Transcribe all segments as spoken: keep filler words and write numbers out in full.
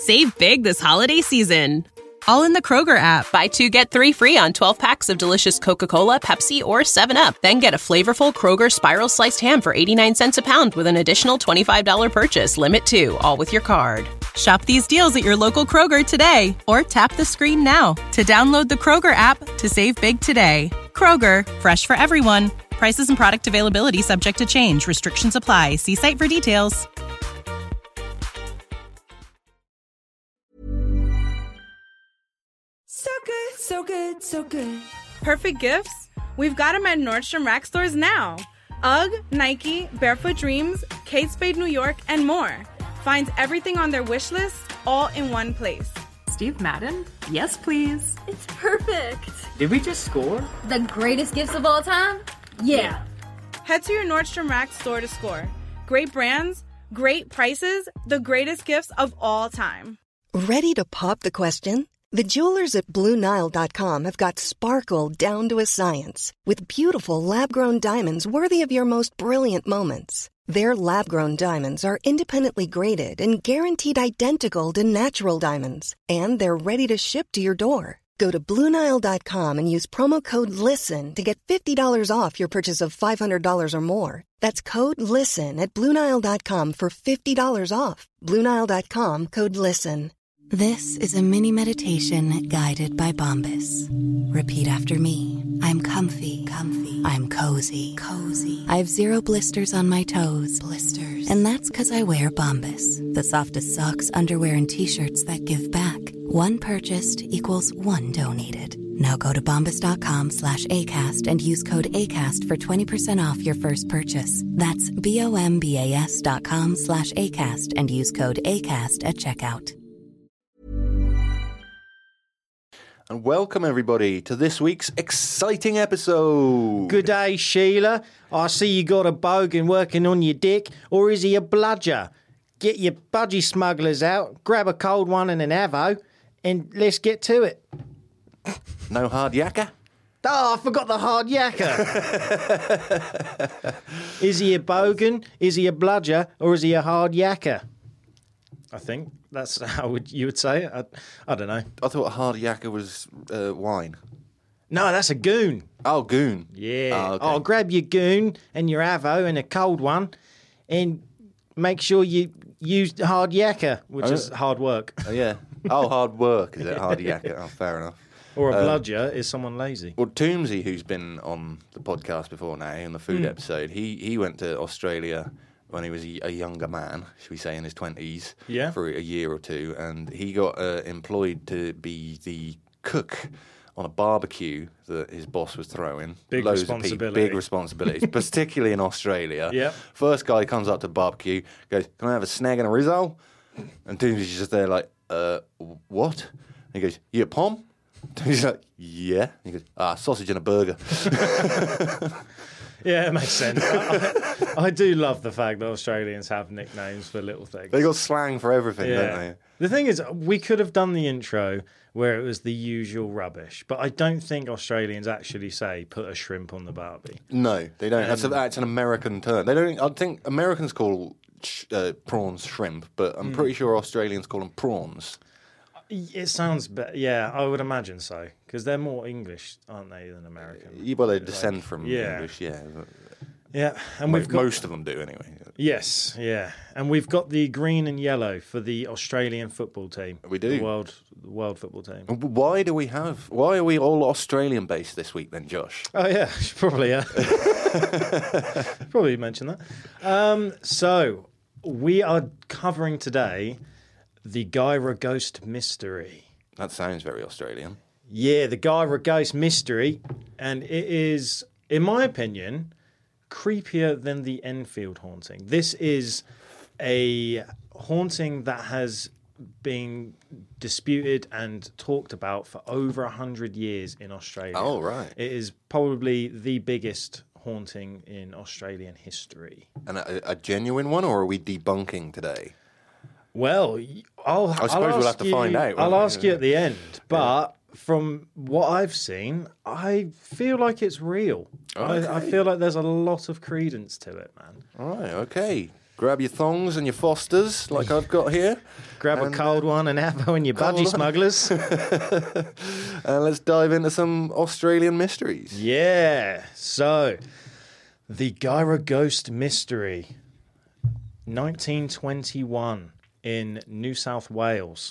Save big this holiday season. All in the Kroger app. Buy two, get three free on twelve packs of delicious Coca-Cola, Pepsi, or seven up. Then get a flavorful Kroger Spiral Sliced Ham for eighty-nine cents a pound with an additional twenty-five dollars purchase. Limit two, all with your card. Shop these deals at your local Kroger today, or tap the screen now to download the Kroger app to save big today. Kroger, fresh for everyone. Prices and product availability subject to change. Restrictions apply. See site for details. So good, so good, so good. Perfect gifts? We've got them at Nordstrom Rack stores now. UGG, Nike, Barefoot Dreams, Kate Spade New York, and more. Find everything on their wish list all in one place. Steve Madden? Yes, please. It's perfect. Did we just score? The greatest gifts of all time? Yeah. Head to your Nordstrom Rack store to score. Great brands, great prices, the greatest gifts of all time. Ready to pop the question? The jewelers at Blue Nile dot com have got sparkle down to a science with beautiful lab-grown diamonds worthy of your most brilliant moments. Their lab-grown diamonds are independently graded and guaranteed identical to natural diamonds, and they're ready to ship to your door. Go to Blue Nile dot com and use promo code LISTEN to get fifty dollars off your purchase of five hundred dollars or more. That's code LISTEN at Blue Nile dot com for fifty dollars off. Blue Nile dot com, code LISTEN. This is a mini meditation guided by Bombas. Repeat after me. I'm comfy. Comfy. I'm cozy. Cozy. I have zero blisters on my toes. Blisters. And that's because I wear Bombas, the softest socks, underwear, and T-shirts that give back. One purchased equals one donated. Now go to bombas.com slash ACAST and use code ACAST for twenty percent off your first purchase. That's B-O-M-B-A-S dot com slash ACAST and use code ACAST at checkout. And welcome, everybody, to this week's exciting episode. Good day, Sheila. I see you got a bogan working on your dick, or is he a bludger? Get your budgie smugglers out, grab a cold one and an avo, and let's get to it. No hard yakka? Oh, I forgot the hard yakka. Is he a bogan, is he a bludger, or is he a hard yakka? I think that's how would you would say it. I, I don't know. I thought a hard yakka was uh, wine. No, that's a goon. Oh, goon. Yeah. Oh, okay. Oh, grab your goon and your avo and a cold one, and make sure you use hard yakka, which oh, is hard work. Oh, yeah. Oh, hard work, is it? Hard yakka. Oh, fair enough. Or a um, bludger is someone lazy. Well, Toomsy, who's been on the podcast before now, in the food Mm. episode, he, he went to Australia when he was a, a younger man, should we say, in his twenties, Yeah. for a year or two, and he got uh, employed to be the cook on a barbecue that his boss was throwing. Big Loads of people, responsibility. big responsibilities, particularly in Australia. Yep. First guy comes up to barbecue, goes, "Can I have a snag and a rizzo?" And Toomsy's just there like, uh, what? And he goes, "You a pom?" He's like, "Yeah." And he goes, "Ah, sausage and a burger." Yeah, it makes sense. I, I, I do love the fact that Australians have nicknames for little things. They got slang for everything, Yeah. don't they? The thing is, we could have done the intro where it was the usual rubbish, but I don't think Australians actually say put a shrimp on the barbie. No, they don't. That's, a, Um, that's an American term. They don't. I think Americans call sh- uh, prawns shrimp, but I'm Mm. pretty sure Australians call them prawns. It sounds better. Yeah, I would imagine so, because they're more English, aren't they, than American? Yeah, well, they descend from yeah. English, yeah. Yeah, and Mo- we've got, most of them do anyway. Yes, yeah, and we've got the green and yellow for the Australian football team. We do. the world, the world football team. Why do we have? Why are we all Australian based this week then, Josh? Oh yeah, probably yeah. Probably mention that. Um, so we are covering today the Gyra Ghost mystery. That sounds very Australian. Yeah, the Gyra Ghost mystery, and it is, in my opinion, creepier than the Enfield haunting. This is a haunting that has been disputed and talked about for over a hundred years in Australia. Oh, right. It is probably the biggest haunting in Australian history. And a, a genuine one, or are we debunking today? Well, I'll, I suppose I'll we'll ask have to you, find out, won't I'll we? ask you at the end, but from what I've seen, I feel like it's real. I, I Okay. feel like there's a lot of credence to it, man. All right, okay. Grab your thongs and your Fosters, like I've got here. Grab and, a cold one and Avo and your budgie smugglers. And let's dive into some Australian mysteries. Yeah. So, the Gyra Ghost Mystery, nineteen twenty-one in New South Wales.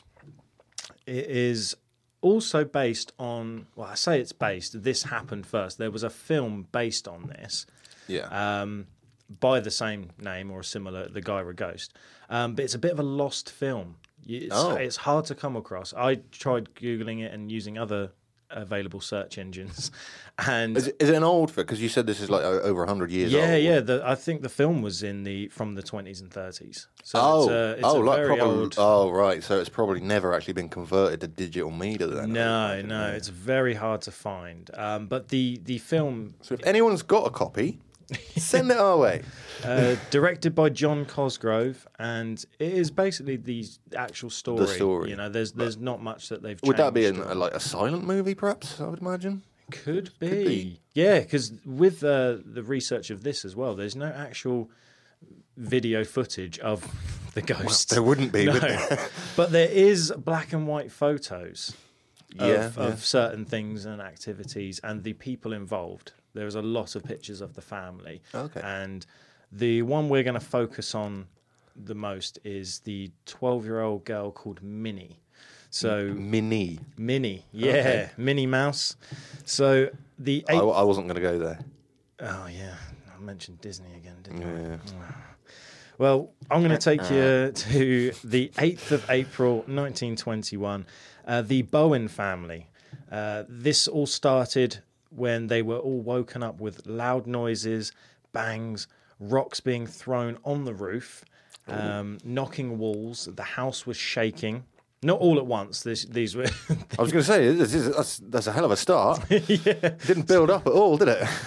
It is also based on, well, I say it's based, this happened first. There was a film based on this. Yeah. Um, by the same name or similar, The Gyra Ghost. Um, but it's a bit of a lost film. It's, Oh. it's hard to come across. I tried Googling it and using other available search engines. And Is it, is it an old film? Because you said this is like o- over one hundred years yeah, old. yeah. The, I think the film was in the from the twenties and thirties. So Oh, it's a, it's oh, a like very proper. old. Oh, right. So it's probably never actually been converted to digital media then. No, no, it's very hard to find. Um, but the the film, So if anyone's got a copy, send it our way. uh, directed by John Cosgrove, and it is basically the actual story. story. You know, there's there's not much that they've. Would that be changed an, or- a, like a silent movie, perhaps? I would imagine. Could be. be. Yeah, because with uh, the research of this as well, there's no actual video footage of the ghost. There wouldn't be, no. would there? But there is black and white photos of, Yeah, yeah. of certain things and activities and the people involved. There's a lot of pictures of the family. Okay. And the one we're going to focus on the most is the twelve-year-old girl called Minnie. So Minnie. Minnie, yeah, Okay. Minnie Mouse. So the I, eight I wasn't going to go there. Oh yeah, I mentioned Disney again, didn't Yeah. I? Well, I'm going to take you to the eighth of April, nineteen twenty-one. Uh, the Bowen family. Uh, this all started when they were all woken up with loud noises, bangs, rocks being thrown on the roof, um, knocking walls. The house was shaking. Not all at once. This, these were. I was going to say, this is, that's, that's a hell of a start. yeah. Didn't build up at all, did it?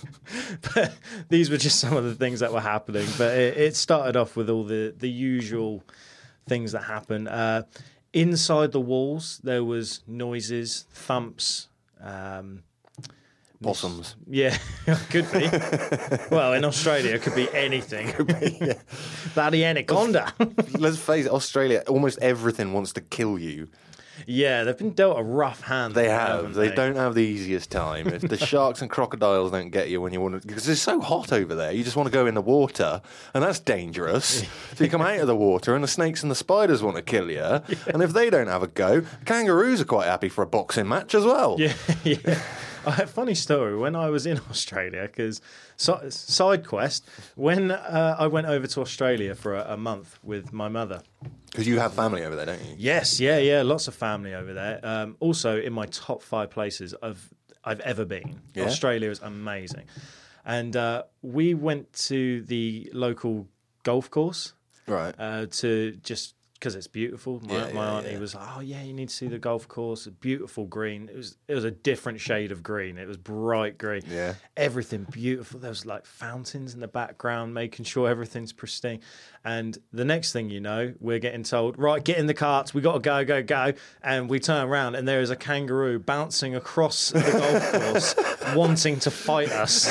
But these were just some of the things that were happening. But it, it started off with all the, the usual things that happen. Uh, inside the walls, there was noises, thumps. Um, Possums. yeah, could be. Well, in Australia, it could be anything. Could be, yeah. Bloody anaconda. Let's face it, Australia, almost everything wants to kill you. Yeah, they've been dealt a rough hand. They there, have. haven't They don't have the easiest time. If the sharks and crocodiles don't get you when you want to, because it's so hot over there, you just want to go in the water, and that's dangerous. So you come out of the water, and the snakes and the spiders want to kill you. Yeah. And if they don't have a go, kangaroos are quite happy for a boxing match as well. Yeah, yeah. I have a funny story. When I was in Australia, because so, side quest, when uh, I went over to Australia for a, a month with my mother. Because you have family over there, don't you? Yes, yeah, yeah, lots of family over there. Um, also, in my top five places I've I've ever been. Yeah? Australia is amazing, and uh, we went to the local golf course, Right. uh, to just because it's beautiful. My, Yeah, my yeah, auntie yeah. was, oh yeah, you need to see the golf course. A beautiful green. It was it was a different shade of green. It was bright green. Yeah. Everything beautiful. There was like fountains in the background, making sure everything's pristine. And the next thing you know, we're getting told, right, get in the carts. We got to go, go, go. And we turn around, and there is a kangaroo bouncing across the golf course, wanting to fight us.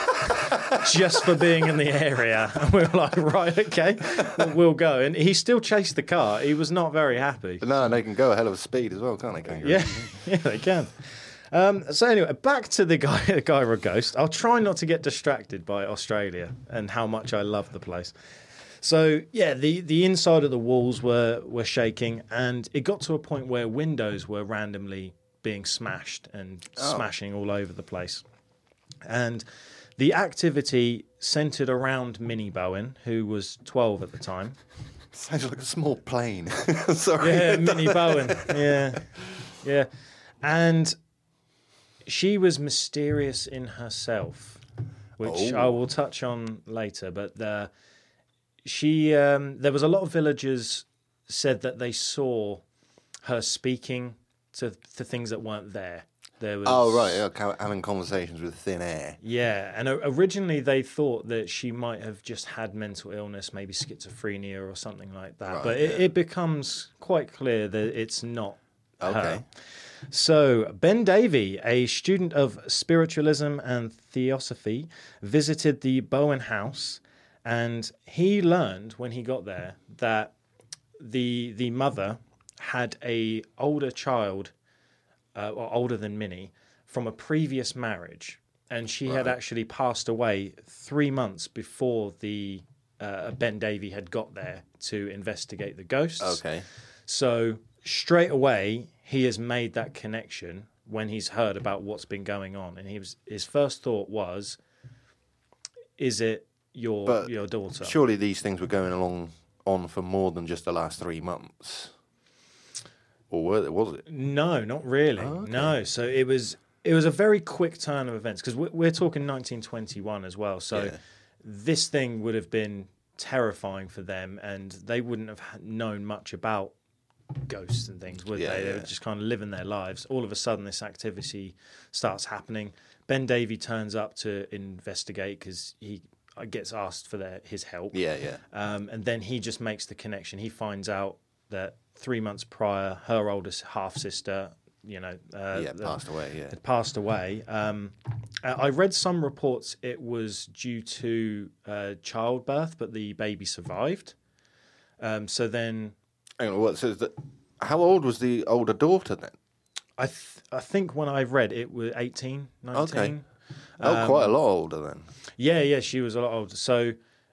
Just for being in the area. And we were like, right, okay, we'll go. And he still chased the car. He was not very happy. But no, they can go a hell of a speed as well, can't they, kangaroos? Yeah, yeah, they can. Um, so anyway, back to the guy, the Gyra Ghost. I'll try not to get distracted by Australia and how much I love the place. So yeah, the, the inside of the walls were, were shaking, and it got to a point where windows were randomly being smashed and Oh. smashing all over the place. And the activity centered around Minnie Bowen, who was twelve at the time. Sounds like a small plane. Sorry. Yeah, Minnie Bowen. Yeah, yeah. And she was mysterious in herself, which Oh. I will touch on later. But the, she, um, there was a lot of villagers said that they saw her speaking to, to things that weren't there. There was, Oh, right. Yeah, ca- having conversations with thin air. Yeah, and o- originally they thought that she might have just had mental illness, maybe schizophrenia or something like that. Right, but it, yeah. it becomes quite clear that it's not Okay. her. So Ben Davey, a student of spiritualism and theosophy, visited the Bowen house And he learned when he got there that the the mother had a older child, uh, or older than Minnie, from a previous marriage, and she right. had actually passed away three months before the uh, Ben Davey had got there to investigate the ghosts. Okay. So straight away, he has made that connection when he's heard about what's been going on, and he was his first thought was, "Is it your but your daughter?" Surely these things were going along on for more than just the last three months. Or were it, was it? No, not really. Oh, okay. No. So it was it was a very quick turn of events because we're, we're talking nineteen twenty-one as well. So yeah. this thing would have been terrifying for them, and they wouldn't have known much about ghosts and things, would yeah, they? They yeah. were just kind of living their lives. All of a sudden, this activity starts happening. Ben Davey turns up to investigate because he gets asked for their, his help. Yeah, yeah. Um, and then he just makes the connection. He finds out that three months prior, her oldest half sister, you know, uh, yeah, passed away. Yeah, had passed away. Um, I read some reports it was due to uh, childbirth, but the baby survived. Um, so then, hang on, what says that? How old was the older daughter then? I th- I think when I read it was eighteen, nineteen. Okay. Oh, um, quite a lot older then. Yeah, yeah, she was a lot older. So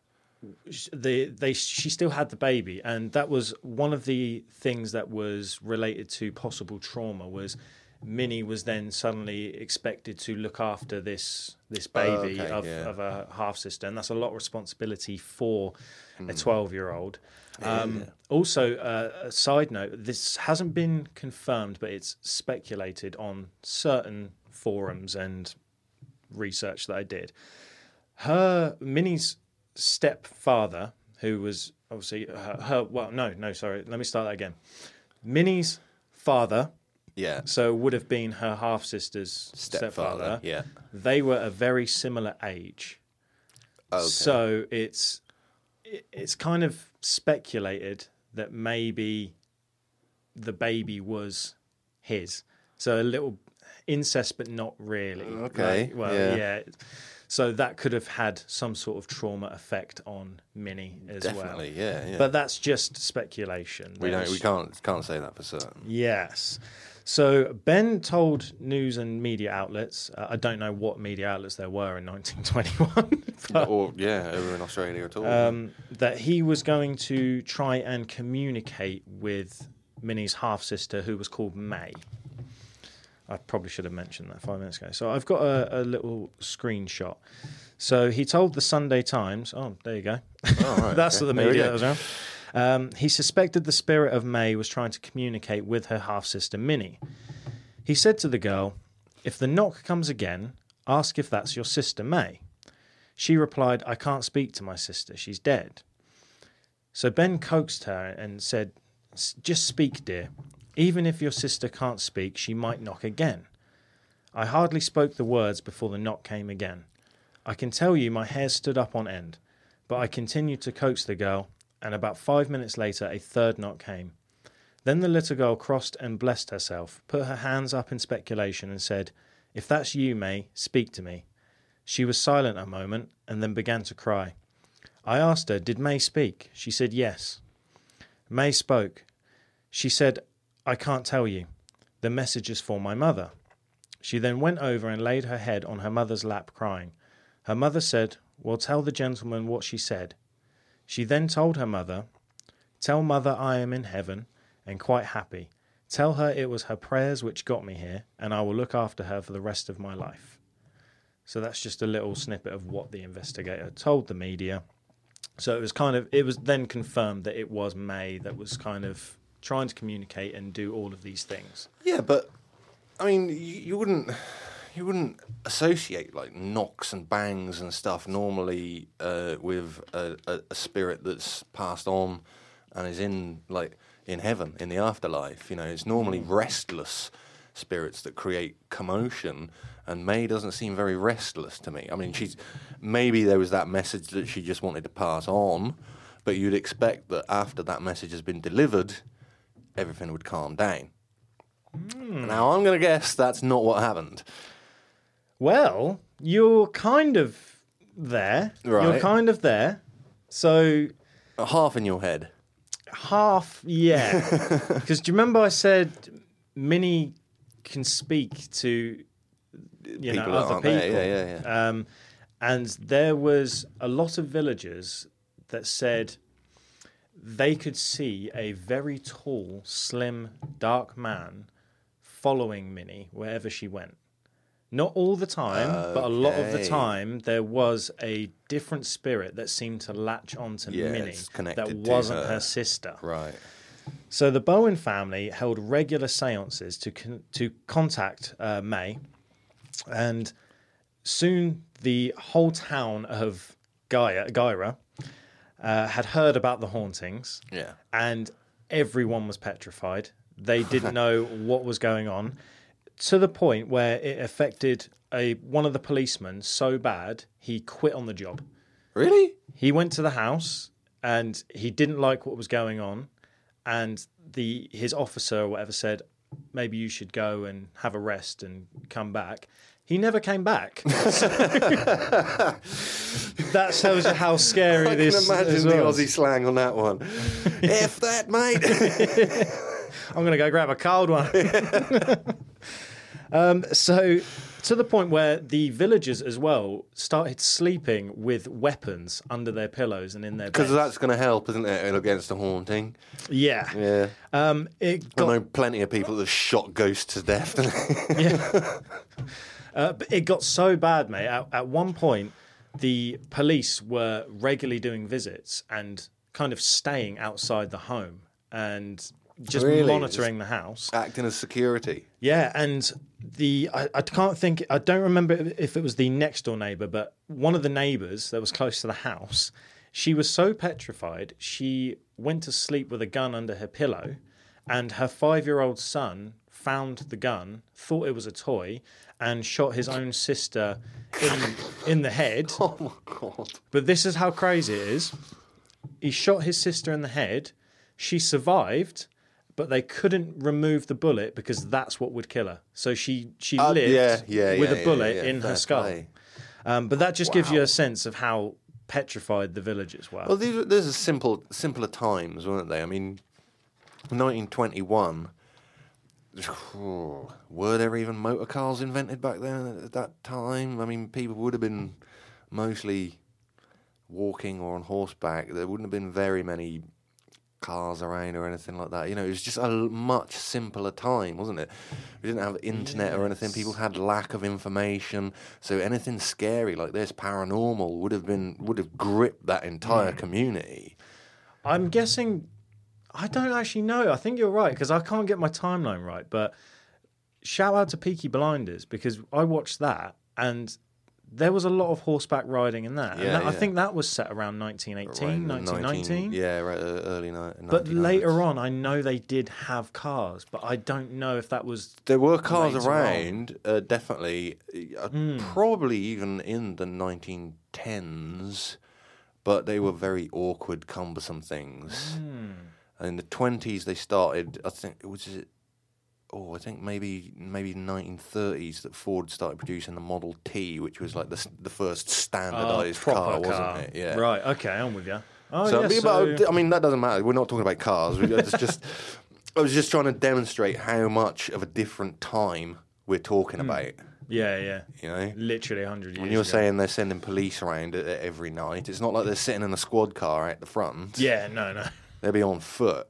the they she still had the baby, and that was one of the things that was related to possible trauma. Was Minnie was then suddenly expected to look after this this baby oh, okay, of, yeah. of a half sister, and that's a lot of responsibility for mm. a twelve year old. Um, yeah. Also, uh, a side note: this hasn't been confirmed, but it's speculated on certain forums and research that I did. Her Minnie's stepfather, who was obviously her, her well, no, no, sorry, let me start that again. Minnie's father, yeah, so would have been her half sister's stepfather. stepfather. Yeah, they were a very similar age. Okay. So it's it's kind of speculated that maybe the baby was his. So a little incest, but not really. Okay. Like, well, yeah. yeah. So that could have had some sort of trauma effect on Minnie as Definitely, well. yeah, yeah. But that's just speculation. We There's, don't. We can't. Can't say that for certain. Yes. So Ben told news and media outlets. Uh, I don't know what media outlets there were in nineteen twenty-one. But, or yeah, over in Australia at all. Um, that he was going to try and communicate with Minnie's half sister, who was called May. I probably should have mentioned that five minutes ago. So I've got a, a little screenshot. So he told the Sunday Times, oh, there you go. Oh, right, That's okay. the media that was around. Um, he suspected the spirit of May was trying to communicate with her half-sister Minnie. He said to the girl, "If the knock comes again, ask if that's your sister May." She replied, "I can't speak to my sister. She's dead." So Ben coaxed her and said, "Just speak, dear. Even if your sister can't speak, she might knock again." I hardly spoke the words before the knock came again. I can tell you my hair stood up on end, but I continued to coax the girl, and about five minutes later a third knock came. Then the little girl crossed and blessed herself, put her hands up in speculation and said, "If that's you, May, speak to me." She was silent a moment and then began to cry. I asked her, "Did May speak?" She said yes. May spoke. She said, "I can't tell you. The message is for my mother." She then went over and laid her head on her mother's lap crying. Her mother said, "Well, tell the gentleman what she said." She then told her mother, "Tell mother I am in heaven and quite happy. Tell her it was her prayers which got me here, and I will look after her for the rest of my life." So that's just a little snippet of what the investigator told the media. So it was kind of, it was then confirmed that it was May that was kind of trying to communicate and do all of these things. Yeah, but I mean, you, you wouldn't you wouldn't associate like knocks and bangs and stuff normally uh, with a, a, a spirit that's passed on and is in like in heaven in the afterlife. You know, it's normally restless spirits that create commotion, and May doesn't seem very restless to me. I mean, she's maybe there was that message that she just wanted to pass on, but you'd expect that after that message has been delivered, everything would calm down. Mm. Now, I'm going to guess that's not what happened. Well, you're kind of there. Right. You're kind of there. So half in your head. half, yeah. Because do you remember I said Minnie can speak to you know People that other aren't people? there, yeah, yeah, yeah. Um, and there was a lot of villagers that said they could see a very tall, slim, dark man following Minnie wherever she went. Not all the time, but a lot of the Okay. time there was a different spirit that seemed to latch onto Yeah, Minnie it's connected that to wasn't her. her sister. Right. So the Bowen family held regular seances to con- to contact uh, May, and soon the whole town of Gaia, Gyra uh, had heard about the hauntings, Yeah. and everyone was petrified. They didn't know what was going on, to the point where it affected a one of the policemen so bad he quit on the job. Really? He went to the house and he didn't like what was going on, and the his officer or whatever said, maybe you should go and have a rest and come back. He never came back. So that tells you how scary I this can imagine this the was. Aussie slang on that one. F that, mate. I'm going to go grab a cold one. um, so, to the point where the villagers as well started sleeping with weapons under their pillows and in their beds. Because that's going to help, isn't it, against the haunting? Yeah. Yeah. Um, it I got know plenty of people that have shot ghosts to death. yeah. uh, but it got so bad, mate. At, at one point, the police were regularly doing visits and kind of staying outside the home and just Really? monitoring the house. Acting as security. Yeah, and the I, I can't think. I don't remember if it was the next door neighbour, but one of the neighbours that was close to the house. She was so petrified, she went to sleep with a gun under her pillow, and her five-year-old son found the gun, thought it was a toy, and shot his own sister in in the head. Oh my God. But this is how crazy it is. He shot his sister in the head. She survived, but they couldn't remove the bullet because that's what would kill her. So she she Uh, lived yeah, yeah, with yeah, a bullet yeah, yeah. in her Fair skull. play. Um, but that just gives you Wow. a sense of how petrified the villagers were. Well, these were, these are simple, simpler times, weren't they? I mean, nineteen twenty-one. Were there even motor cars invented back then at that time? I mean, people would have been mostly walking or on horseback. There wouldn't have been very many cars around or anything like that. You know, it was just a l- much simpler time, wasn't it? We didn't have internet or anything. People had lack of information, so anything scary like this, paranormal, would have been would have gripped that entire community. I'm guessing. I don't actually know. I think you're right because I can't get my timeline right. But shout out to Peaky Blinders because I watched that and there was a lot of horseback riding in that. Yeah, and that, I yeah. think that was set around nineteen eighteen, Around the nineteen nineteen. Yeah, right, uh, early ni- But nineteen hundreds. later on, I know they did have cars, but I don't know if that was. There were cars later on. around, uh, definitely, uh, probably even in the nineteen tens, but they were very awkward, cumbersome things. And in the twenties, they started. I think it was it. Oh, I think maybe maybe nineteen thirties that Ford started producing the Model T, which was like the s- the first standardised proper car, wasn't car. it? Yeah. Right. Okay, I'm with you. Oh, So, yeah, but- so- I mean, that doesn't matter. We're not talking about cars. We- It's just, I was just trying to demonstrate how much of a different time we're talking about. yeah, yeah. You know, Literally a hundred years. when you're ago. saying they're sending police around uh, every night, it's not like they're sitting in a squad car out the front. Yeah, no, no. They'll be on foot.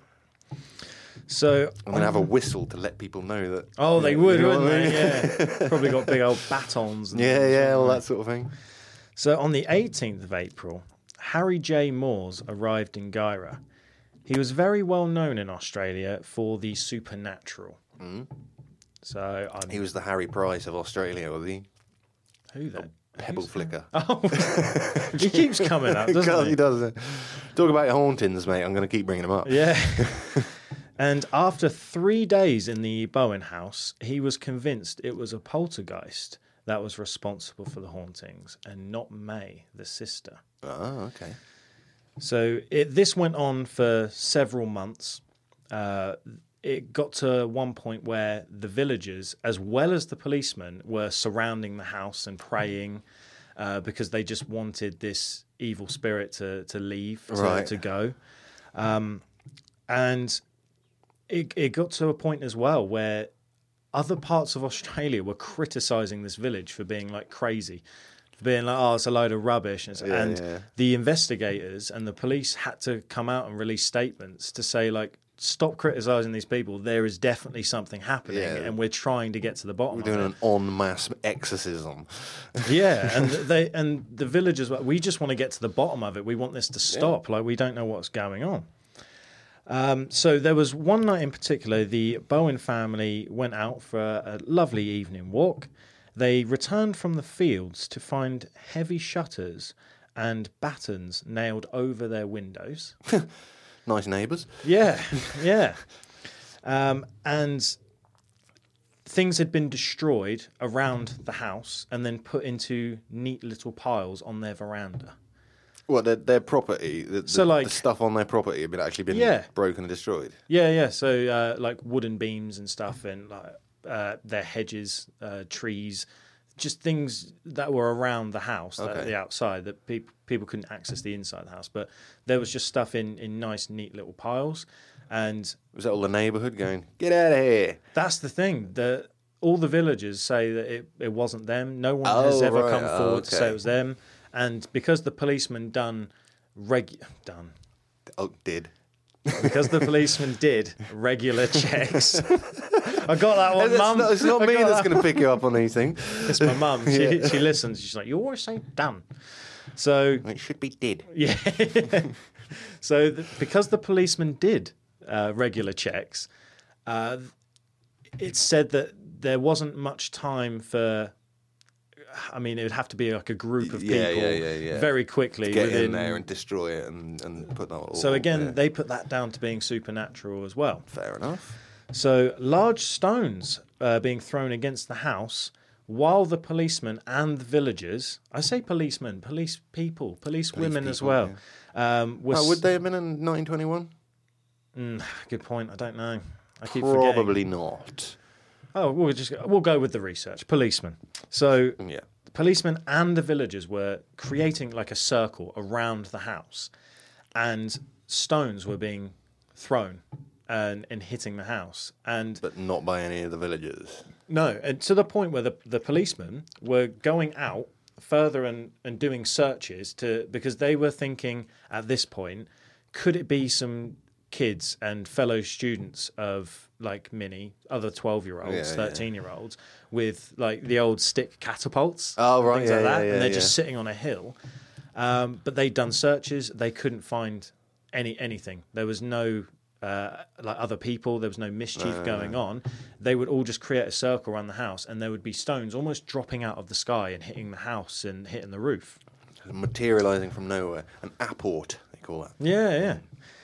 So. I'm going to have a whistle to let people know that. Oh, they you would, know what wouldn't I they? mean? Yeah. Probably got big old batons. And Yeah, things, yeah, haven't all they? that sort of thing. So on the eighteenth of April, Harry J. Moores arrived in Gyra. He was very well known in Australia for the supernatural. So I'm, He was the Harry Price of Australia, was he? who then? Pebble flicker. Oh, he keeps coming up, doesn't God, he? he does. Talk about hauntings, mate. I'm going to keep bringing them up. Yeah. And after three days in the Bowen house, he was convinced it was a poltergeist that was responsible for the hauntings and not May, the sister. Oh, okay. So it, this went on for several months. Uh, it got to one point where the villagers, as well as the policemen, were surrounding the house and praying uh, because they just wanted this evil spirit to to leave, to, Right. to go, um, and it it got to a point as well where other parts of Australia were criticising this village for being like crazy, for being like, oh, it's a load of rubbish, and, it's- Yeah, and yeah. the investigators and the police had to come out and release statements to say like, stop criticising these people. There is definitely something happening, Yeah. and we're trying to get to the bottom We're doing of it. an en masse exorcism. Yeah, and they and the villagers, we just want to get to the bottom of it. We want this to stop. Like we don't know what's going on. Um, so there was one night in particular, the Bowen family went out for a lovely evening walk. They returned from the fields to find heavy shutters and battens nailed over their windows. Nice neighbours. Yeah, yeah. Um, and things had been destroyed around the house and then put into neat little piles on their veranda. What, their, their property, the, So, the, like- the stuff on their property had been actually been Yeah. broken and destroyed? Yeah, yeah. So uh, like wooden beams and stuff, and like uh, their hedges, uh, trees, just things that were around the house, that, Okay. the outside, that people people couldn't access the inside of the house. But there was just stuff in in nice, neat little piles, and Was that all the neighbourhood going, get out of here? that's the thing. The all the villagers say that it, it wasn't them. No one has Oh, ever right. come Oh, forward to say okay. it was them. And because the policeman done reg done Oh, did. because the policeman did regular checks. I got that one, It's mum. not, it's not I me got that's that going to pick you up on these things. It's my mum. She, Yeah. she listens. She's like, you always say done. So, It should be did. yeah. so, the, because the policeman did uh, regular checks, uh, it said that there wasn't much time for. I mean, it would have to be like a group of people Yeah, yeah, yeah, yeah. very quickly. Get within, in there and destroy it and, and put that all. So, again, yeah. they put that down to being supernatural as well. Fair enough. So large stones uh, being thrown against the house while the policemen and the villagers, I say policemen, police people, police, Police women as people, well. Um, were Oh, would s- they have been in nineteen twenty-one? Mm, good point. I don't know. I keep forgetting. Probably not. Oh, we'll just we'll go with the research. Policemen. So Yeah. the policemen and the villagers were creating like a circle around the house, and stones were being thrown and, and hitting the house. And But not by any of the villagers. no, and to the point where the, the policemen were going out further and, and doing searches to because they were thinking at this point, could it be some kids and fellow students of like Minnie, other twelve year olds, Yeah, yeah. thirteen year olds, with like the old stick catapults, Oh, and right, things yeah, like that, yeah, yeah, and they're yeah. just sitting on a hill. Um, but they'd done searches, they couldn't find any anything. There was no uh, like other people. There was no mischief going on. They would all just create a circle around the house, and there would be stones almost dropping out of the sky and hitting the house and hitting the roof. Materialising from nowhere. An apport, they call that. Yeah, yeah.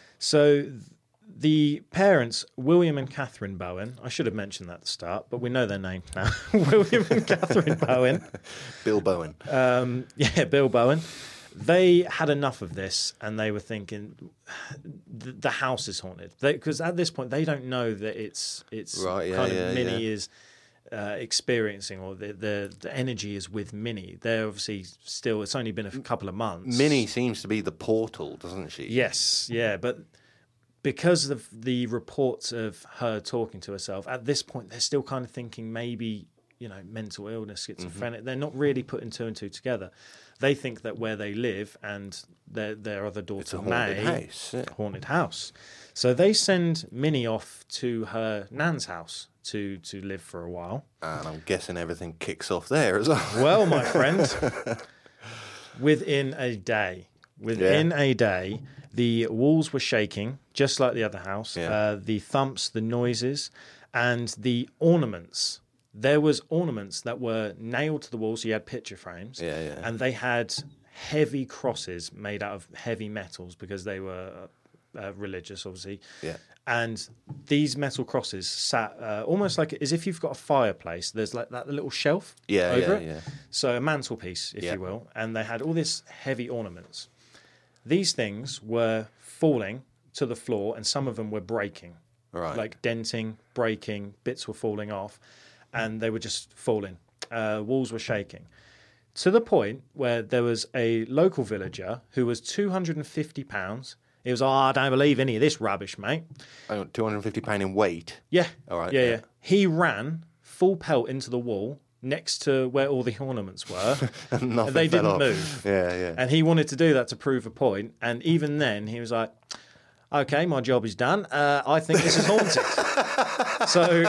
So th- the parents, William and Catherine Bowen, I should have mentioned that at the start, but we know their names now. William and Catherine Bowen. Bill Bowen. Um, yeah, Bill Bowen. They had enough of this, and they were thinking, the, the house is haunted. Because at this point, they don't know that it's it's Right, yeah, kind of yeah, Minnie yeah. is uh, experiencing, or the, the the energy is with Minnie. They're obviously still. It's only been a couple of months. Minnie seems to be the portal, doesn't she? Yes, yeah, but because of the reports of her talking to herself, at this point, they're still kind of thinking maybe, you know, mental illness, schizophrenic. Mm-hmm. They're not really putting two and two together. They think that where they live and their their other daughter It's a haunted May, house, yeah. haunted house. So they send Minnie off to her nan's house to to live for a while. And I'm guessing everything kicks off there as well. Well, my friend, within a day, within Yeah. a day, the walls were shaking, just like the other house. Yeah. Uh, the thumps, the noises, and the ornaments. There was ornaments that were nailed to the walls. So you had picture frames, Yeah, yeah. and they had heavy crosses made out of heavy metals because they were uh, religious, obviously. Yeah. And these metal crosses sat uh, almost like as if you've got a fireplace. There's like that little shelf Yeah, over yeah, it. yeah. So a mantelpiece, if Yeah. you will. And they had all this heavy ornaments. These things were falling to the floor, and some of them were breaking. Right. Like denting, breaking, bits were falling off, and they were just falling. Uh, walls were shaking. to the point where there was a local villager who was two hundred fifty pounds. He was like, oh, I don't believe any of this rubbish, mate. Oh, two hundred fifty pounds in weight? Yeah. All right. Yeah, yeah, yeah. He ran full pelt into the wall next to where all the ornaments were. and and they didn't off. move. Yeah, yeah. And he wanted to do that to prove a point. And even then, he was like, okay, my job is done. Uh, I think this is haunted. So...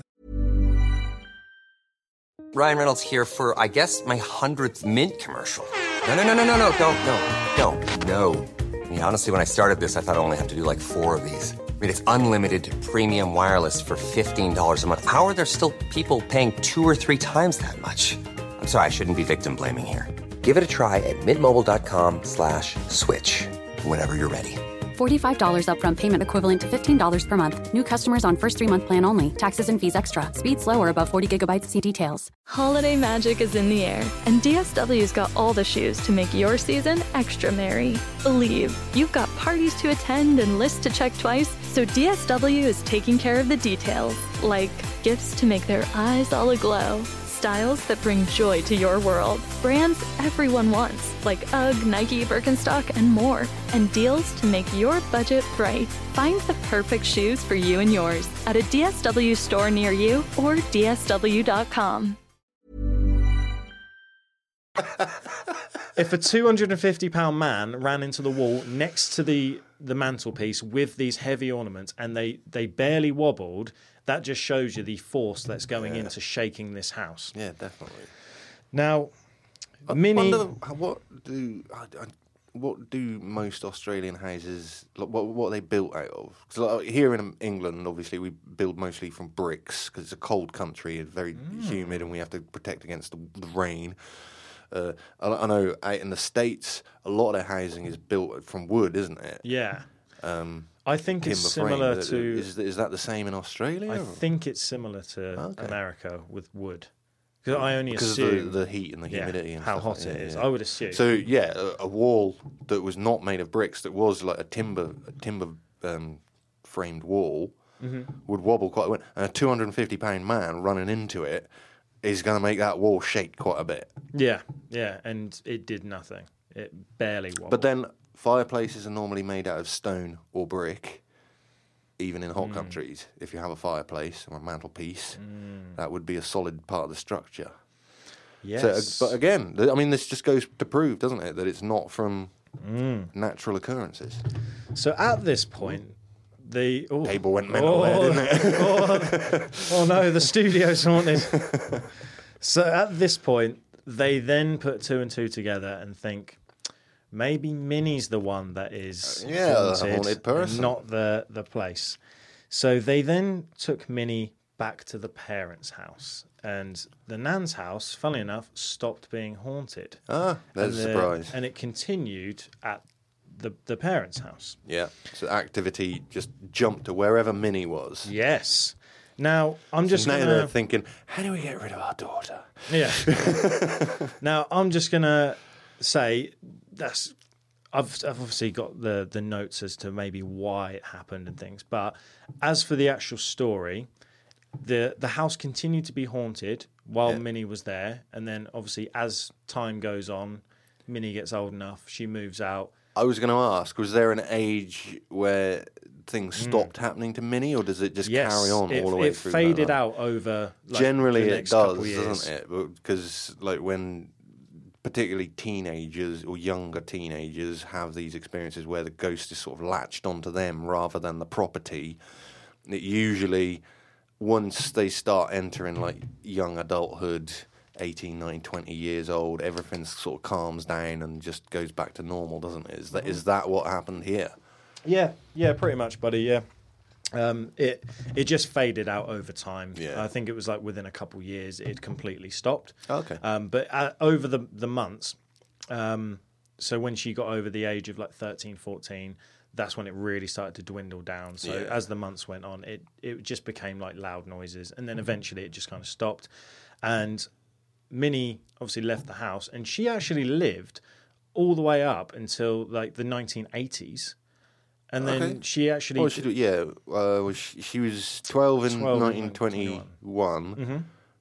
Ryan Reynolds here for, I guess, my hundredth Mint commercial. No, no, no, no, no, no, don't, no, don't, no. I mean, honestly, when I started this, I thought I only have to do like four of these. I mean, it's unlimited premium wireless for fifteen dollars a month. How are there still people paying two or three times that much? I'm sorry, I shouldn't be victim blaming here. Give it a try at mintmobile.com slash switch. Whenever you're ready. forty-five dollars upfront payment equivalent to fifteen dollars per month. New customers on first three-month plan only. Taxes and fees extra. Speed slower above forty gigabytes. See details. Holiday magic is in the air, and D S W's got all the shoes to make your season extra merry. Believe, you've got parties to attend and lists to check twice, so D S W is taking care of the details, like gifts to make their eyes all aglow. Styles that bring joy to your world. Brands everyone wants, like UGG, Nike, Birkenstock, and more. And deals to make your budget bright. Find the perfect shoes for you and yours at a D S W store near you or D S W dot com. If a two hundred fifty pound man ran into the wall next to the, the mantelpiece with these heavy ornaments and they, they barely wobbled... That just shows you the force that's going yeah. into shaking this house. Yeah, definitely. Now, I Minnie... wonder what do I, I, what do most Australian houses, like, what what are they built out of? Because like, here in England, obviously, we build mostly from bricks because it's a cold country, it's very mm. humid, and we have to protect against the, the rain. Uh, I, I know out in the States, a lot of their housing is built from wood, isn't it? Yeah. Um, I think it's similar frame. to... Is, is that the same in Australia? I or? think it's similar to okay. America with wood. Because I only because assume... of the, the heat and the humidity yeah, and how stuff hot like it that. is. Yeah. I would assume. So, yeah, a, a wall that was not made of bricks, that was like a timber a timber um, framed wall, mm-hmm. would wobble quite a bit. And a two hundred fifty pound man running into it is going to make that wall shake quite a bit. Yeah, yeah, and it did nothing. It barely wobbled. But then fireplaces are normally made out of stone or brick. Even in hot mm. countries, if you have a fireplace or a mantelpiece, mm. that would be a solid part of the structure. Yes. So, but again, th- I mean, this just goes to prove, doesn't it, that it's not from mm. natural occurrences. So at this point, the... Oh, Table went mental oh, there, didn't it? oh, oh no, the studio's haunted. So at this point, they then put two and two together and think... Maybe Minnie's the one that is uh, yeah, haunted, a haunted person, not the, the place. So they then took Minnie back to the parents' house. And the nan's house, funnily enough, stopped being haunted. Ah, there's and a the, surprise. And it continued at the, the parents' house. Yeah, so activity just jumped to wherever Minnie was. Yes. Now, I'm just so now gonna... they're thinking, how do we get rid of our daughter? Yeah. Now, I'm just going to say... That's I've, I've obviously got the, the notes as to maybe why it happened and things. But as for the actual story, the the house continued to be haunted while yeah. Minnie was there. And then obviously as time goes on, Minnie gets old enough, she moves out. I was going to ask, was there an age where things stopped mm. happening to Minnie, or does it just yes, carry on it, all the way it through? It faded out over like, Generally the it next does, couple years. doesn't it? Because like when... particularly teenagers or younger teenagers have these experiences where the ghost is sort of latched onto them rather than the property. It usually, once they start entering like young adulthood, eighteen, nineteen, twenty years old, everything sort of calms down and just goes back to normal, doesn't it? Is that, is that what happened here? Yeah, yeah, pretty much, buddy, yeah. Um, it it just faded out over time. Yeah. I think it was like within a couple of years it completely stopped. Okay. Um, but uh, over the the months, um, so when she got over the age of like thirteen, fourteen, that's when it really started to dwindle down. So yeah. as the months went on, it it just became like loud noises, and then eventually it just kind of stopped. And Minnie obviously left the house, and she actually lived all the way up until like the nineteen eighties. And then okay. she actually... Oh, she, yeah, uh, she, she was twelve in nineteen twenty-one. Mm-hmm.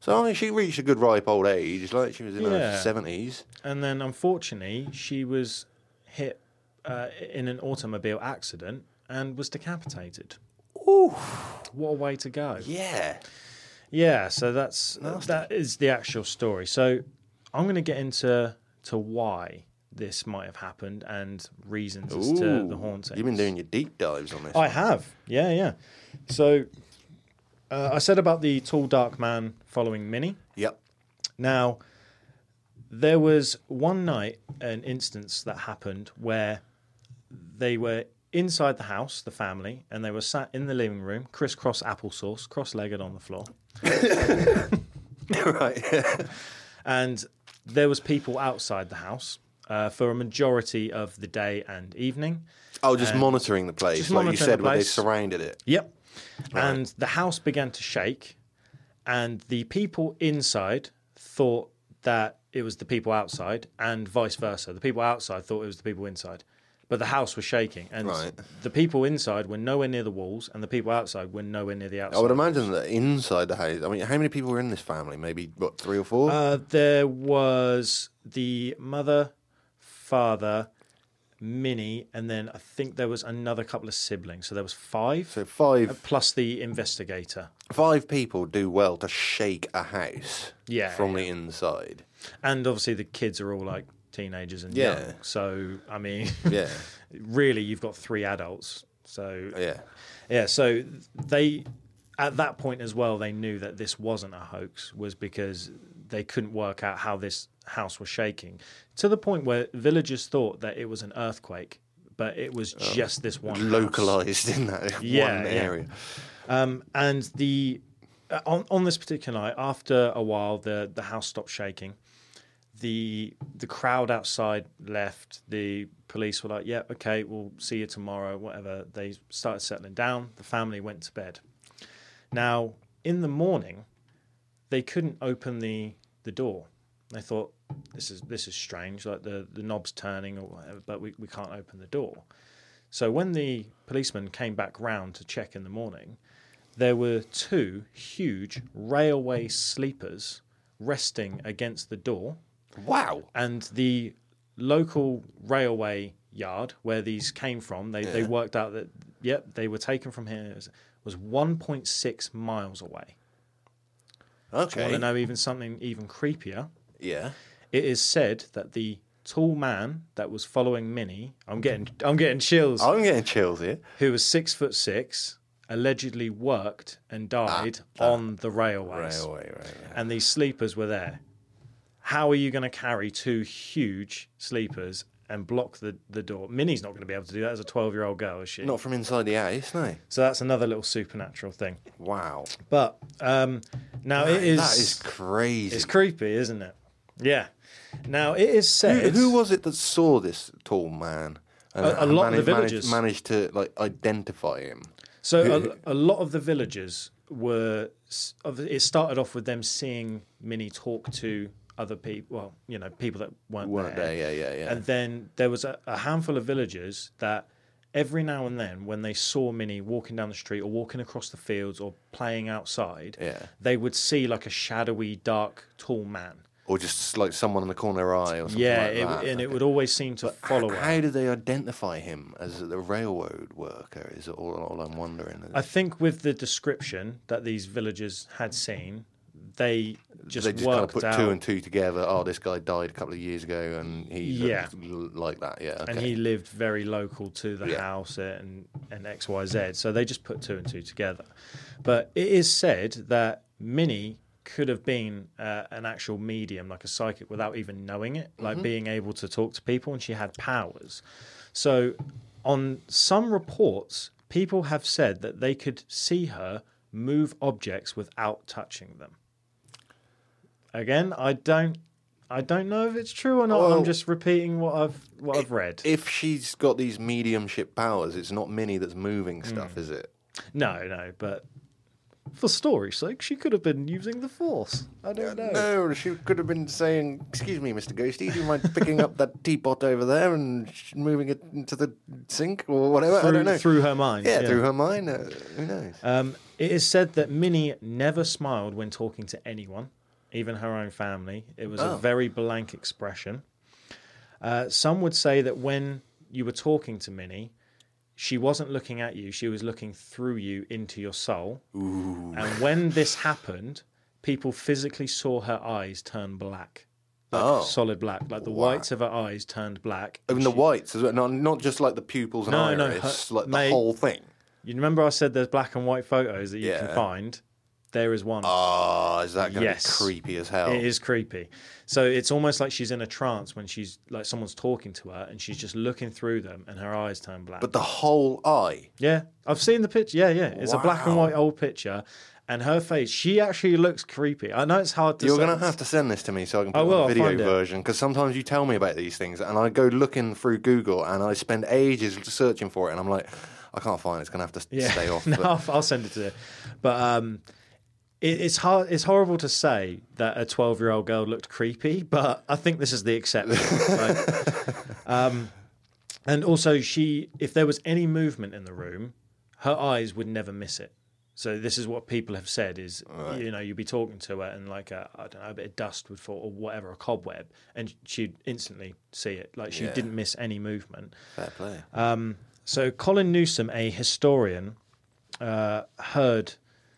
So I mean, she reached a good ripe old age, like she was in Yeah. her seventies. And then, unfortunately, she was hit uh, in an automobile accident and was decapitated. Ooh, what a way to go! Yeah, yeah. So that's Nasty. that is the actual story. So I'm going to get into to why this might have happened and reasons as Ooh, to the haunting. You've been doing your deep dives on this. I one. have. Yeah, yeah. So uh, I said about the tall, dark man following Minnie. Yep. Now, there was one night, an instance that happened where they were inside the house, the family, and they were sat in the living room, crisscross applesauce, cross-legged on the floor. Right. And there was people outside the house uh, for a majority of the day and evening. Oh, just And monitoring the place, just like you monitoring said, the where they place. surrounded it. Yep. Right. And the house began to shake, and the people inside thought that it was the people outside, and vice versa. The people outside thought it was the people inside. But the house was shaking, and Right. the people inside were nowhere near the walls, and the people outside were nowhere near the outside. I would imagine that inside the house, I mean, how many people were in this family? Maybe, what, three or four? Uh, there was the mother, father, Minnie, and then I think there was another couple of siblings. So there was five. So five. uh, plus the investigator. Five people do well to shake a house Yeah, from yeah. the inside. And obviously the kids are all like teenagers and Yeah. young. So, I mean, Yeah. really, you've got three adults. So, Yeah. yeah. So they, at that point as well, they knew that this wasn't a hoax, was because they couldn't work out how this house was shaking, to the point where villagers thought that it was an earthquake, but it was Oh. just this one house. Localized in that Yeah, one yeah. area. Um, and the uh, on on this particular night, after a while, the the house stopped shaking. The the crowd outside left. The police were like, "Yeah, okay, we'll see you tomorrow." Whatever. They started settling down. The family went to bed. Now, in the morning, they couldn't open the the door. They thought, "This is this is strange. Like the the knob's turning or whatever, but we we can't open the door." So when the policeman came back round to check in the morning, there were two huge railway sleepers resting against the door. Wow. And the local railway yard where these came from, they, they Yeah. worked out that, yep, they were taken from here, was, was one point six miles away. Okay. Want to know even something even creepier? Yeah. It is said that the tall man that was following Minnie, I'm getting I'm getting chills. I'm getting chills here. Who was six foot six, allegedly worked and died Ah, on the railways. Railway, right, right. And these sleepers were there. How are you going to carry two huge sleepers and block the, the door? Minnie's not going to be able to do that as a twelve-year-old girl, is she? Not from inside the house, no. So that's another little supernatural thing. Wow. But um, now it is... That is crazy. It's creepy, isn't it? Yeah. Now, it is said... Who, who was it that saw this tall man? And A- a lot of the managed- villagers. Managed, managed to, like, identify him. So Who- a, a lot of the villagers were... s- of- It started off with them seeing Minnie talk to other people, well, you know, people that weren't, Weren't there, yeah, yeah, yeah. And then there was a, a handful of villagers that every now and then, when they saw Minnie walking down the street or walking across the fields or playing outside, Yeah. they would see like a shadowy, dark, tall man. Or just, like, someone in the corner of their eye or something Yeah, like it, that. and it Okay. would always seem to follow her. How did they identify him as a railroad worker? Is all, all I'm wondering. I think with the description that these villagers had seen, they just, they just kind of worked put out, two and two together. Oh, this guy died a couple of years ago, and he Yeah. looked l- like that. Yeah, okay. and he lived very local to the Yeah. house and and X Y Z. So they just put two and two together. But it is said that Minnie could have been uh, an actual medium, like a psychic, without even knowing it, like Mhm. being able to talk to people, and she had powers. So on some reports, people have said that they could see her move objects without touching them. Again, I don't, I don't know if it's true or not. Well, I'm just repeating what I've what I've read. If she's got these mediumship powers, it's not Minnie that's moving stuff, Mm. is it? No, no, but for story's sake, she could have been using the Force. I don't know. No, she could have been saying, "Excuse me, Mister Ghosty, do you mind picking up that teapot over there and sh- moving it into the sink or whatever?" Through, I don't know. through her mind. Yeah, through her mind. Uh, who knows? Um, It is said that Minnie never smiled when talking to anyone, even her own family. It was Oh. a very blank expression. Uh, some would say that when you were talking to Minnie, she wasn't looking at you, she was looking through you into your soul. Ooh. And when this happened, people physically saw her eyes turn black. Like Oh. solid black. Like the Wow. whites of her eyes turned black. Even and the she- whites as well. Not, not just like the pupils and No, no, iris, her- like the mate, whole thing. You remember I said there's black and white photos that you Yeah. can find? There is one. Oh, is that going to Yes. be creepy as hell? It is creepy. So it's almost like she's in a trance when she's like someone's talking to her and she's just looking through them and her eyes turn black. But the whole eye. Yeah, I've seen the picture. Yeah, yeah. It's a black and Wow. white old picture. And her face, she actually looks creepy. I know it's hard to You're say. going to have to send this to me so I can put I it will, on I'll the video find it. version. Because sometimes you tell me about these things and I go looking through Google and I spend ages searching for it and I'm like, I can't find it. It's going to have to Yeah. stay off. no, but- I'll, I'll send it to you. But um, it, it's hard. It's horrible to say that a twelve-year-old girl looked creepy, but I think this is the exception. Like, um, and also, she, if there was any movement in the room, her eyes would never miss it. So this is what people have said: is Right. you know you'd be talking to her and like a, I don't know, a bit of dust would fall or whatever, a cobweb, and she'd instantly see it. Like she Yeah. didn't miss any movement. Fair play. Um, so Colin Newsom, a historian, uh, heard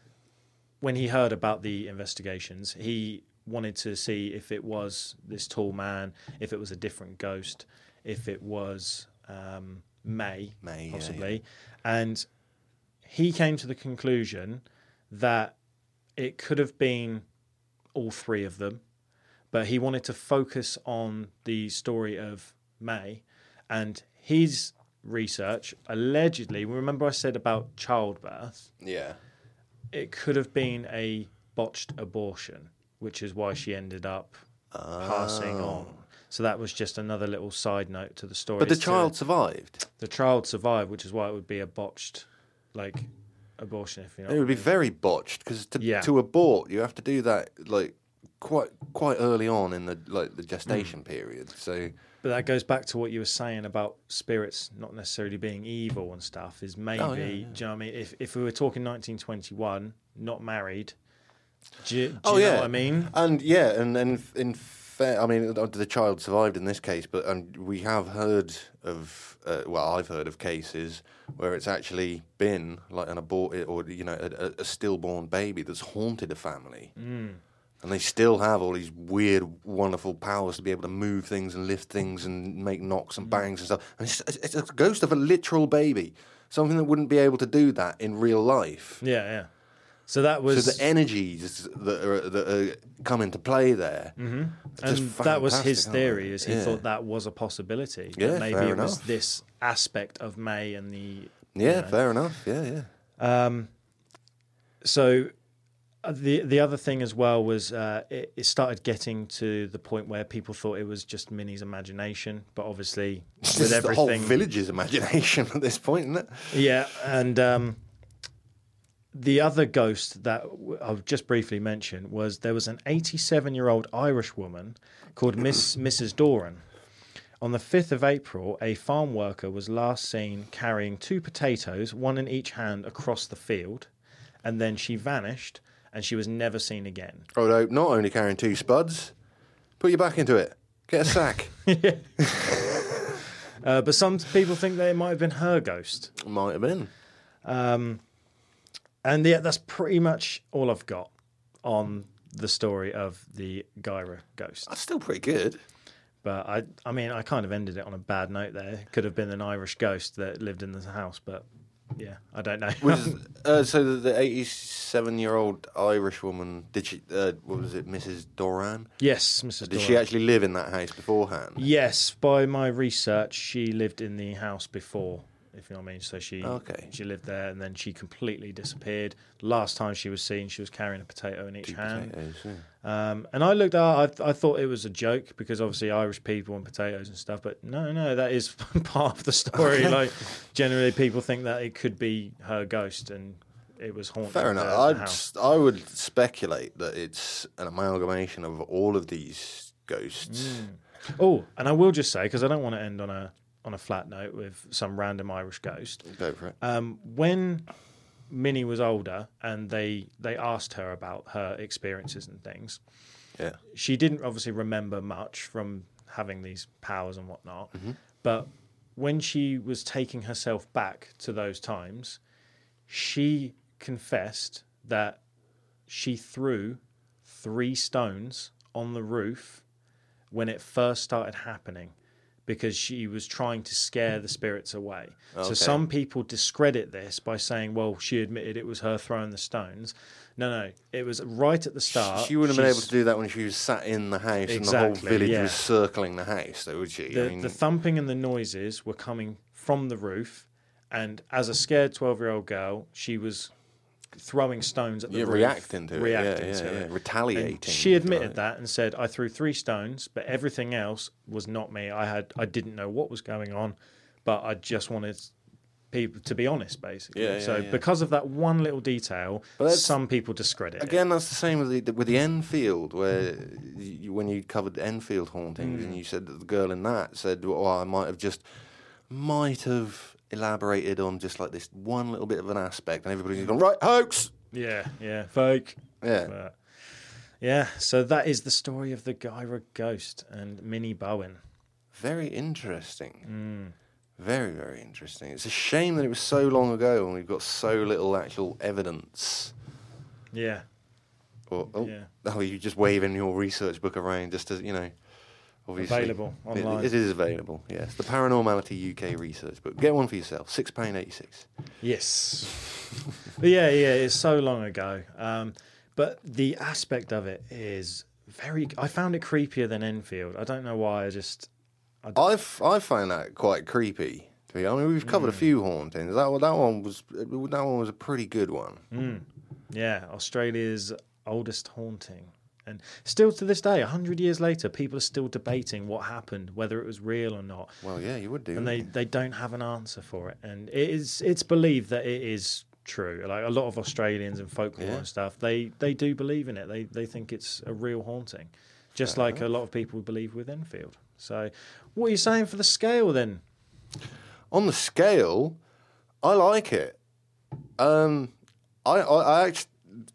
when he heard about the investigations, he wanted to see if it was this tall man, if it was a different ghost, if it was um, May, May, yeah, possibly, and he came to the conclusion that it could have been all three of them, but he wanted to focus on the story of May, and his research allegedly, remember I said about childbirth, Yeah. it could have been a botched abortion, which is why she ended up passing Oh. on. So that was just another little side note to the story. But the as to- child survived. the child survived, which is why it would be a botched, like, abortion. If you know, It would be very botched because to, Yeah. to abort, you have to do that like quite quite early on in the like the gestation period. So But that goes back to what you were saying about spirits not necessarily being evil and stuff. Is maybe, Oh, yeah, yeah. do you know what I mean? If if we were talking nineteen twenty-one, not married, do you, do oh you yeah, know what I mean? And yeah, and and in fair, I mean, the child survived in this case, but um, we have heard of uh, well, I've heard of cases where it's actually been like an aborted or you know a, a stillborn baby that's haunted a family. Mm. And they still have all these weird, wonderful powers to be able to move things and lift things and make knocks and bangs and stuff. And it's, it's a ghost of a literal baby, something that wouldn't be able to do that in real life. Yeah, yeah. So that was So the energies that are, that are come into play there. hmm are just And that was his fantastic, aren't theory. they? Is he Yeah. thought that was a possibility. that Yeah, maybe fair it was enough. this aspect of May and the Yeah, you know. fair enough. Yeah, yeah. Um, so uh, the the other thing as well was uh, it, it started getting to the point where people thought it was just Minnie's imagination, but obviously It's with the whole everything, village's imagination at this point, isn't it? yeah, and um, the other ghost that w- I've just briefly mentioned was there was an eighty-seven-year-old Irish woman called Miss Missus Doran. On the fifth of April, a farm worker was last seen carrying two potatoes, one in each hand, across the field, and then she vanished, and she was never seen again. Although not only carrying two spuds, put your back into it. Get a sack. Uh, but some people think that it might have been her ghost. Might have been. Um, and yeah, that's pretty much all I've got on the story of the Gyra ghost. That's still pretty good. But I, I mean, I kind of ended it on a bad note there. Could have been an Irish ghost that lived in the house, but yeah, I don't know. Was, uh, so the, the eighty-seven-year-old Irish woman, did she? Uh, what was it, Missus Doran? Yes, Missus Did Doran. she actually live in that house beforehand? Yes, by my research, she lived in the house before, if you know what I mean. So she Okay. she lived there, and then she completely disappeared. Last time she was seen, she was carrying a potato in each Two hand. potatoes, yeah. Um, and I looked at, I, I thought it was a joke because obviously Irish people and potatoes and stuff. But no, no, that is part of the story. Okay. Like generally, people think that it could be her ghost, and it was haunting Fair the, enough. the I'd, house. I would speculate that it's an amalgamation of all of these ghosts. Oh, and I will just say because I don't want to end on a on a flat note with some random Irish ghost. Go for it. Um, when Minnie was older and they they asked her about her experiences and things, yeah, she didn't obviously remember much from having these powers and whatnot. Mm-hmm. But when she was taking herself back to those times, she confessed that she threw three stones on the roof when it first started happening, because she was trying to scare the spirits away. Okay. So some people discredit this by saying, well, she admitted it was her throwing the stones. No, no, it was right at the start. She wouldn't have been She's- able to do that when she was sat in the house and the Exactly, whole village yeah. was circling the house, though, would she? The, I mean, the thumping and the noises were coming from the roof, and as a scared twelve-year-old girl, she was throwing stones at the Yeah, roof. reacting to it, yeah, reacting yeah, to yeah, it. retaliating, And she admitted right. that and said, I threw three stones, but everything else was not me. I had I didn't know what was going on, but I just wanted people to be honest, basically. Yeah, yeah, so yeah. because of that one little detail, But that's- some people discredit it. Again, that's the same with the with the Enfield, where you, when you covered Enfield hauntings, Mm. and you said that the girl in that said, "Well, I might have just might have elaborated on just like this one little bit of an aspect," and everybody's gone, "Right, hoax." Yeah, yeah, fake. Yeah. But, yeah, so that is the story of the Gyra ghost and Minnie Bowen. Very interesting. Mm. Very, very interesting. It's a shame that it was so long ago and we've got so little actual evidence. Yeah. Or, oh, Yeah. oh, you just waving your research book around just as, you know, obviously. Available It- online. it is available, yes. The Paranormality U K research book. Get one for yourself. six pounds eighty-six. Yes. But yeah, yeah, it's so long ago. Um, but the aspect of it is very... I found it creepier than Enfield. I don't know why, I just... I don't- I've I find that quite creepy. To be, I mean, we've covered a few hauntings. That one- that one was that one was a pretty good one. Mm. Yeah, Australia's oldest haunting. And still to this day, one hundred years later, people are still debating what happened, whether it was real or not. Well, yeah, you would do. And they, they don't have an answer for it. And it is it's believed that it is true. Like a lot of Australians and folklore Yeah. and stuff, they, they do believe in it. They they think it's a real haunting. Just like a lot of people believe with Enfield. So what are you saying for the scale then? On the scale, I like it. Um, I, I, I actually,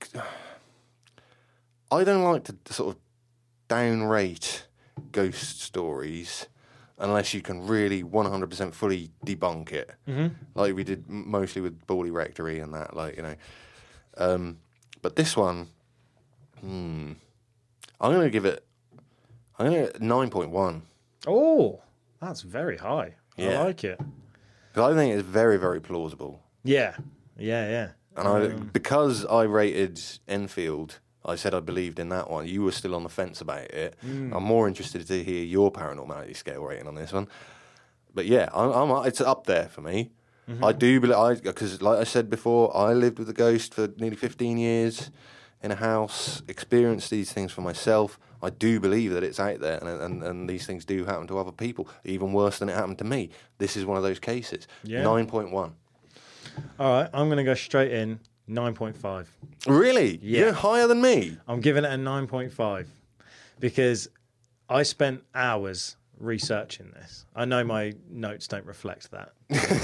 I don't like to sort of downrate ghost stories unless you can really one hundred percent fully debunk it, Mhm. like we did m- mostly with Bawley Rectory and that, like, you know. Um, but this one, hmm, I'm going to give it, I'm going to nine point one. Oh, that's very high. Yeah. I like it. Because I think it's very, very plausible. Yeah. Yeah, yeah. And I, Um, because I rated Enfield, I said I believed in that one. You were still on the fence about it. Mm. I'm more interested to hear your paranormality scale rating on this one. But yeah, I'm, I'm, it's up there for me. Mhm. I do believe, because like I said before, I lived with a ghost for nearly fifteen years in a house, experienced these things for myself. I do believe that it's out there, and, and, and these things do happen to other people, even worse than it happened to me. This is one of those cases. Yeah. nine point one. All right, I'm going to go straight in nine point five. Really? Yeah. You're higher than me? I'm giving it a nine point five because I spent hours researching this. I know my notes don't reflect that.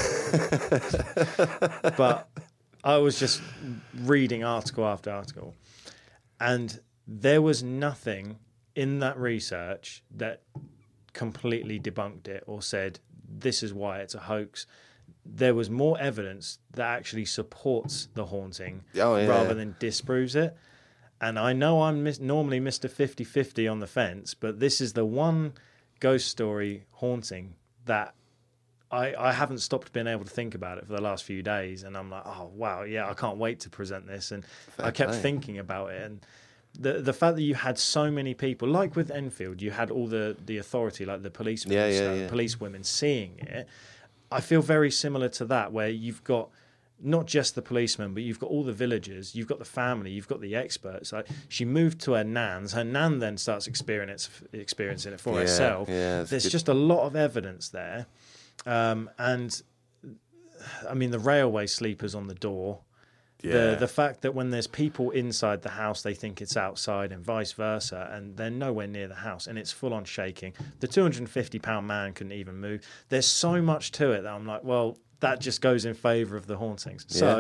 But I was just reading article after article, and there was nothing in that research that completely debunked it or said this is why it's a hoax. There was more evidence that actually supports the haunting Oh, yeah. rather than disproves it. And I know I'm mis- normally Mister fifty-fifty on the fence, but this is the one ghost story haunting that I, I haven't stopped being able to think about it for the last few days. And I'm like, oh, wow, yeah, I can't wait to present this. And Fair I kept play. thinking about it. And the the fact that you had so many people, like with Enfield, you had all the, the authority, like the policemen, Yeah, and yeah, stuff, yeah. police women seeing it. I feel very similar to that, where you've got not just the policemen, but you've got all the villagers, you've got the family, you've got the experts. Like she moved to her nan's, her nan then starts experience, experiencing it for Yeah, herself. yeah, it's There's good. just a lot of evidence there, um, and I mean the railway sleepers on the door. Yeah. The the fact that when there's people inside the house, they think it's outside, and vice versa, and they're nowhere near the house, and it's full on shaking. The two hundred fifty pound man couldn't even move. There's so much to it that I'm like, well, that just goes in favour of the hauntings. So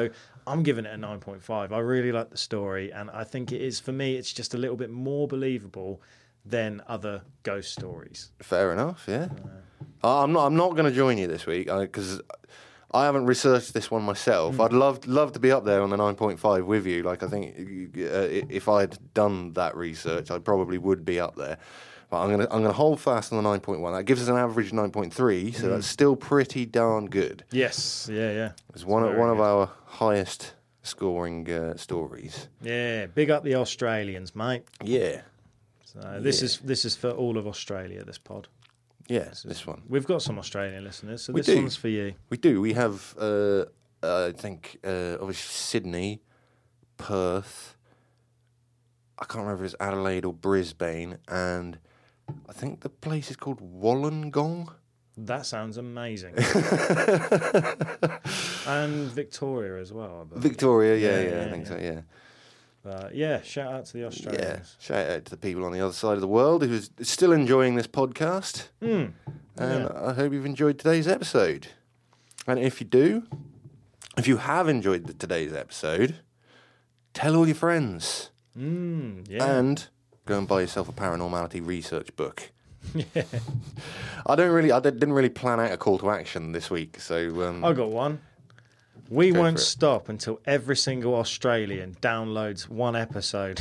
I'm giving it a nine point five. I really like the story, and I think it is, for me, it's just a little bit more believable than other ghost stories. Fair enough, yeah. Uh, I'm not. I'm not going to join you this week because I, I haven't researched this one myself. Mm. I'd love love to be up there on the nine point five with you. Like I think uh, if I'd done that research, I probably would be up there. But I'm gonna I'm gonna hold fast on the nine point one. That gives us an average nine point three, so mm. that's still pretty darn good. Yes, yeah, yeah. It's one of one good. of our highest scoring uh, stories. Yeah, big up the Australians, mate. Yeah. So this yeah. is this is for all of Australia. This pod. Yeah, this, this one. We've got some Australian listeners, so we this do. one's for you. We do. We have, uh, uh, I think, uh, obviously Sydney, Perth. I can't remember if it's Adelaide or Brisbane, and I think the place is called Wollongong. That sounds amazing. And Victoria as well, I believe. Victoria, yeah, yeah, yeah, yeah I yeah, think yeah. so, yeah. But yeah, shout out to the Australians. Yeah, shout out to the people on the other side of the world who's still enjoying this podcast. Mm. And Yeah. I hope you've enjoyed today's episode. And if you do, if you have enjoyed the, today's episode, tell all your friends. Mm, yeah. And go and buy yourself a paranormality research book. Yeah. I don't really, I didn't really plan out a call to action this week, so um, I got one. We Go won't for it. stop until every single Australian downloads one episode.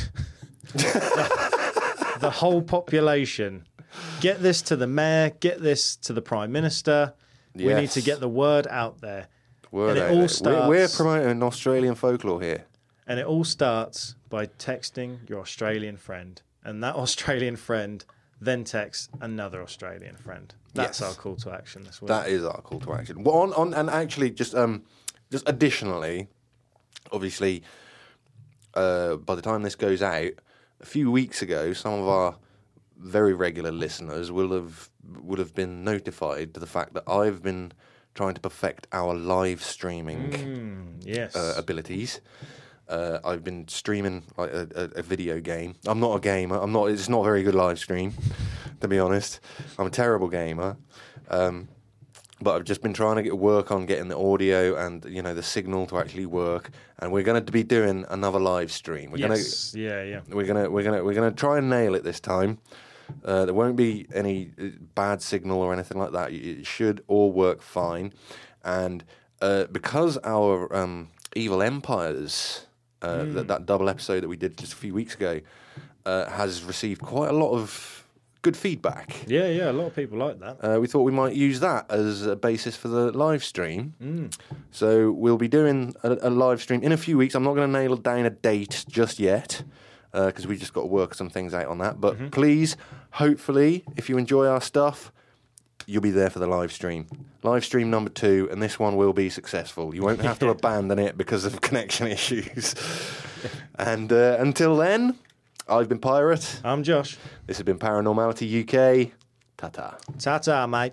the, the whole population. Get this to the mayor. Get this to the prime minister. We need Yes. to get the word out there. word and it out all there. starts. We're, we're promoting Australian folklore here. And it all starts by texting your Australian friend. And that Australian friend then texts another Australian friend. That's Yes. our call to action this week. That is our call to action. Well, on, on, and actually, just um, just additionally, obviously, uh, by the time this goes out, a few weeks ago, some of our very regular listeners will have would have been notified to the fact that I've been trying to perfect our live streaming Mm, yes. uh, abilities. Uh, I've been streaming like a, a, a video game. I'm not a gamer. I'm not. It's not a very good live stream, to be honest. I'm a terrible gamer. Um, but I've just been trying to get work on getting the audio and you know the signal to actually work. And we're going to be doing another live stream. We're yes. gonna, yeah, yeah. We're gonna we're gonna we're gonna try and nail it this time. Uh, there won't be any bad signal or anything like that. It should all work fine. And uh, because our um, Evil Empires. Uh, Mm. that, that double episode that we did just a few weeks ago uh, has received quite a lot of good feedback. Yeah, yeah, a lot of people like that. Uh, we thought we might use that as a basis for the live stream. Mm. So we'll be doing a, a live stream in a few weeks. I'm not going to nail down a date just yet because uh, we just got to work some things out on that. But Mm-hmm. please, hopefully, if you enjoy our stuff, you'll be there for the live stream. Live stream number two, and this one will be successful. You won't have to abandon it because of connection issues. And uh, until then, I've been Pirate. I'm Josh. This has been Paranormality U K. Ta-ta. Ta-ta, mate.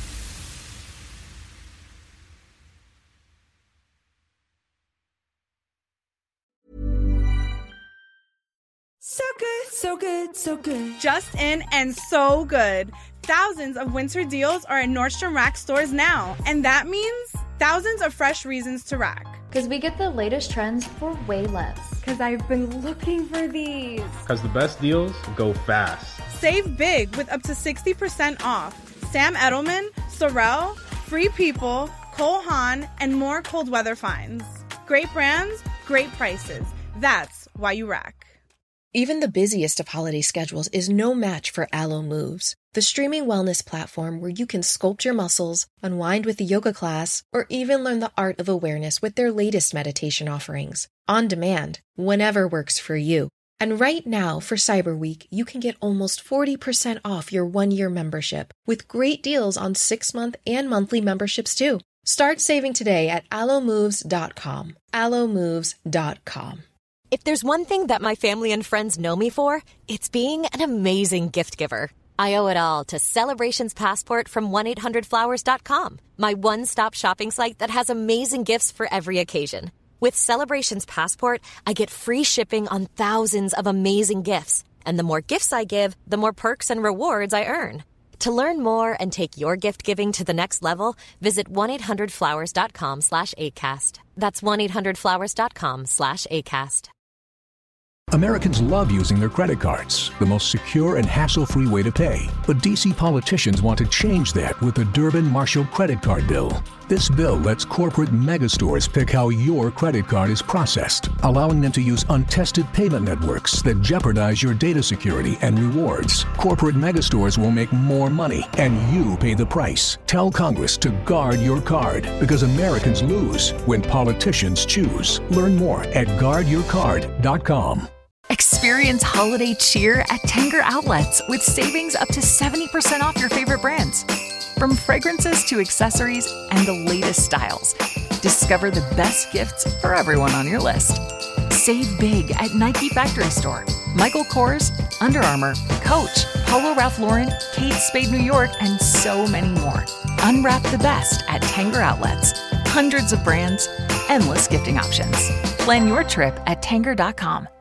So good, so good, so good. Just in and so good. Thousands of winter deals are at Nordstrom Rack stores now. And that means thousands of fresh reasons to rack. Because we get the latest trends for way less. Because I've been looking for these. Because the best deals go fast. Save big with up to sixty percent off. Sam Edelman, Sorel, Free People, Cole Haan, and more cold weather finds. Great brands, great prices. That's why you rack. Even the busiest of holiday schedules is no match for Alo Moves, the streaming wellness platform where you can sculpt your muscles, unwind with a yoga class, or even learn the art of awareness with their latest meditation offerings. On demand, whenever works for you. And right now, for Cyber Week, you can get almost forty percent off your one-year membership with great deals on six-month and monthly memberships too. Start saving today at alo moves dot com. alo moves dot com. If there's one thing that my family and friends know me for, it's being an amazing gift giver. I owe it all to Celebrations Passport from one eight hundred flowers dot com, my one-stop shopping site that has amazing gifts for every occasion. With Celebrations Passport, I get free shipping on thousands of amazing gifts. And the more gifts I give, the more perks and rewards I earn. To learn more and take your gift giving to the next level, visit one eight hundred flowers dot com slash ACAST. That's one eight hundred flowers dot com slash ACAST. Americans love using their credit cards, the most secure and hassle-free way to pay. But D C politicians want to change that with the Durbin-Marshall credit card bill. This bill lets corporate megastores pick how your credit card is processed, allowing them to use untested payment networks that jeopardize your data security and rewards. Corporate megastores will make more money, and you pay the price. Tell Congress to guard your card, because Americans lose when politicians choose. Learn more at guard your card dot com. Experience holiday cheer at Tanger Outlets with savings up to seventy percent off your favorite brands. From fragrances to accessories and the latest styles, discover the best gifts for everyone on your list. Save big at Nike Factory Store, Michael Kors, Under Armour, Coach, Polo Ralph Lauren, Kate Spade New York, and so many more. Unwrap the best at Tanger Outlets. Hundreds of brands, endless gifting options. Plan your trip at Tanger dot com.